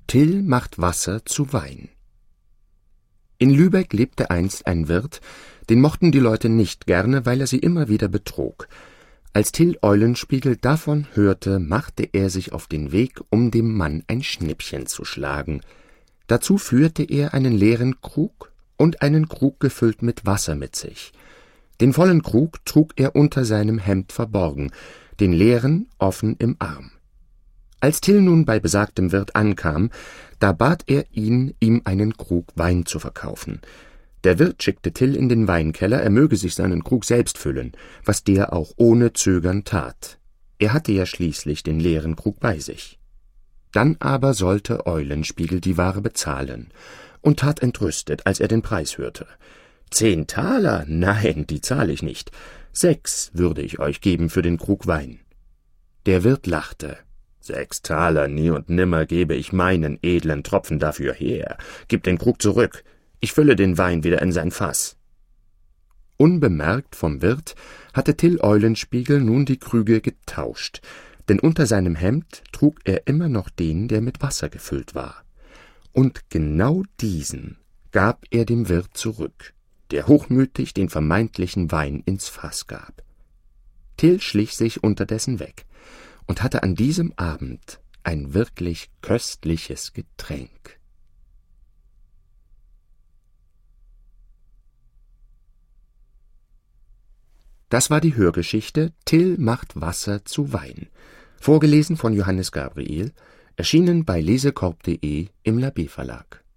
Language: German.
Till macht Wasser zu Wein. In Lübeck lebte einst ein Wirt, den mochten die Leute nicht gerne, weil er sie immer wieder betrog. Als Till Eulenspiegel davon hörte, machte er sich auf den Weg, um dem Mann ein Schnippchen zu schlagen. Dazu führte er einen leeren Krug und einen Krug gefüllt mit Wasser mit sich. Den vollen Krug trug er unter seinem Hemd verborgen, den leeren offen im Arm. Als Till nun bei besagtem Wirt ankam, da bat er ihn, ihm einen Krug Wein zu verkaufen. Der Wirt schickte Till in den Weinkeller, er möge sich seinen Krug selbst füllen, was der auch ohne Zögern tat. Er hatte ja schließlich den leeren Krug bei sich. Dann aber sollte Eulenspiegel die Ware bezahlen und tat entrüstet, als er den Preis hörte. 10 Taler? Nein, die zahle ich nicht. 6 würde ich euch geben für den Krug Wein. Der Wirt lachte. 6 Taler, nie und nimmer gebe ich meinen edlen Tropfen dafür her. Gib den Krug zurück, ich fülle den Wein wieder in sein Fass. Unbemerkt vom Wirt hatte Till Eulenspiegel nun die Krüge getauscht, denn unter seinem Hemd trug er immer noch den, der mit Wasser gefüllt war. Und genau diesen gab er dem Wirt zurück, der hochmütig den vermeintlichen Wein ins Fass gab. Till schlich sich unterdessen weg und hatte an diesem Abend ein wirklich köstliches Getränk. Das war die Hörgeschichte Till macht Wasser zu Wein, vorgelesen von Johannes Gabriel, erschienen bei lesekorb.de im Labé Verlag.